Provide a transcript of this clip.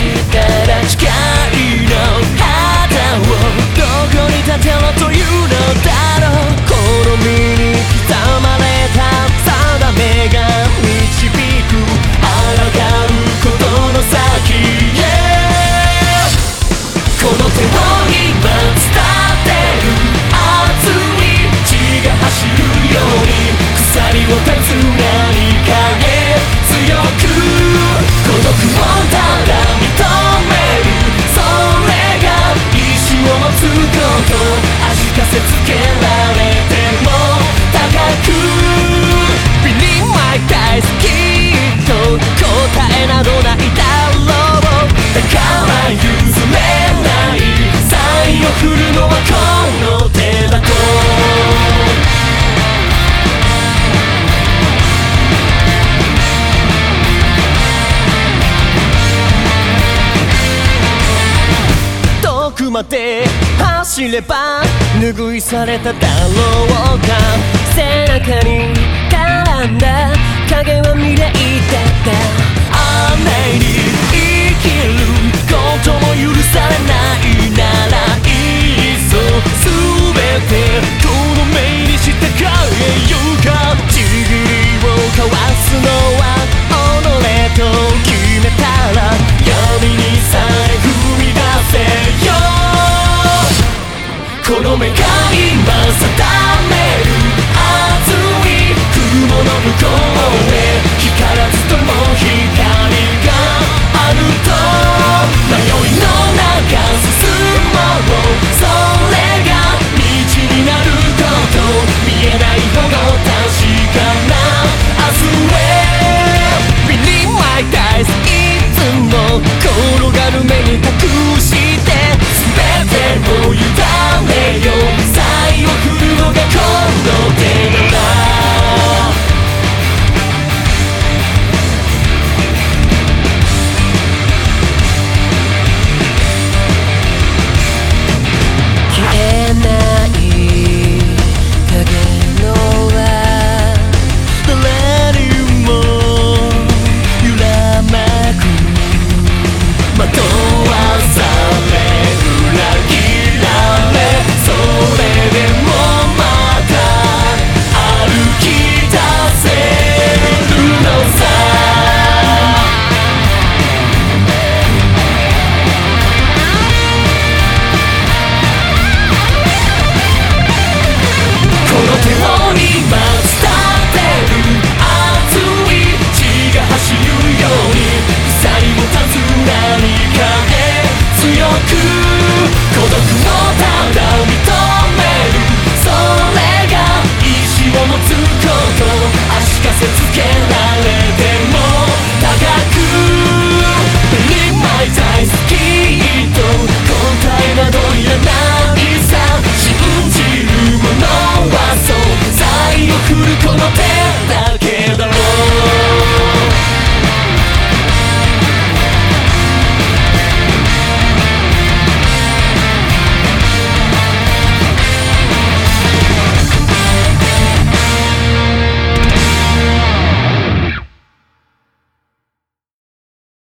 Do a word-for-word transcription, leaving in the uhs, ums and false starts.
したら誓いの旗をどこに立てろというのだろう。この身に刻まれた定めが導く抗うことの先へ。この手を今伝ってる熱い血が走るように鎖を断つ何かへ強く孤独をただ認める。それが意志を持つこと足かせつけられても高く Believe my days きっと答えなどないだろう。だから譲れないサインを振るのはこの手だと。遠くまで走れば拭いされただろうか。背中に絡んだ影は未来だった。雨に生きることも許されないならいっそ全てこの目に従えようか。ちぎりを交わすのは己と決めたら闇にさえ踏み出せよ。この目が今定める熱い雲の向こうへ光らずとも光があると迷いの中進もう。それが道になること見えないほど確かな明日へ Believe my days いつも転がる目に託して全てを委ねよう。サインを振るのがこの手なんだ。信じるものはそうサインを振るこの手